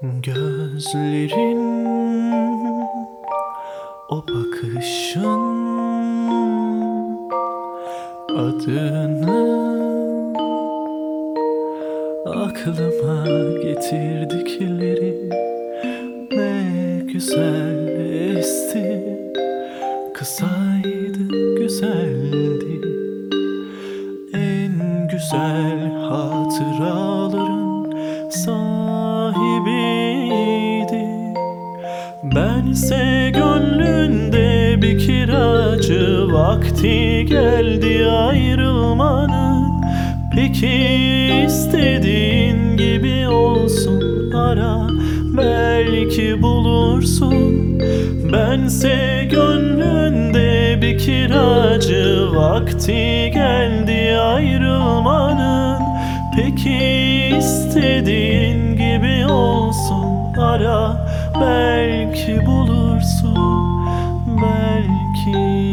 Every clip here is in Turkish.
Gözlerin, o bakışın, adını aklıma getirdikleri ne güzel esti. Kısaydı, güzeldi, en güzel hatıraların sahibiydi. Bense gönlünde bir kiracı, vakti geldi ayrılmanın. Peki istediğin gibi olsun, ara belki bulursun. Bense gönlünde bir kiracı, vakti geldi ayrılmanın. Peki istediğin gibi olsun, ara belki bulursun, belki.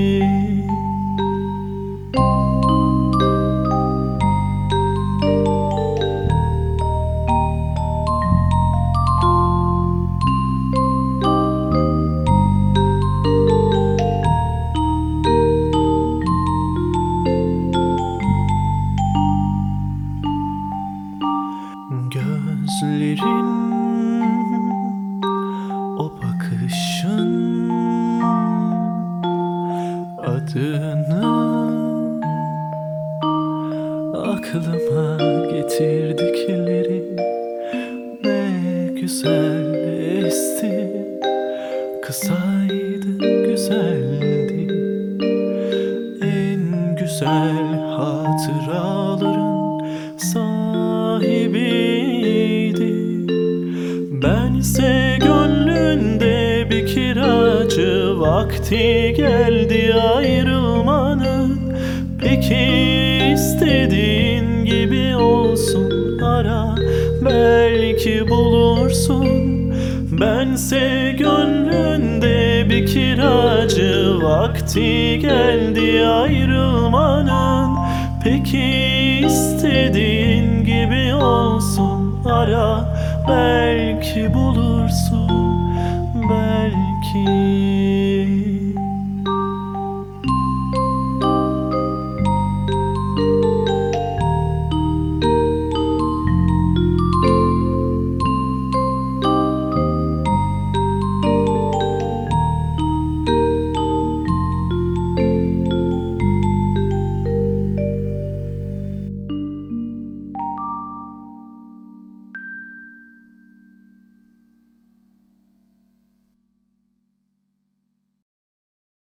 Gözlerin, o bakışın, adını aklıma getirdikleri ne güzel esti. Kısaydı, güzeldi, en güzel hatıraların sahibiydi. Bense gönlünde bir kiracı, vakti geldi ayrılmanın. Peki istediğin gibi olsun, ara belki bulursun. Bense gönlünde bir kiracı, vakti geldi ayrılmanın. Peki istediğin gibi olsun, ara belki bulursun, belki.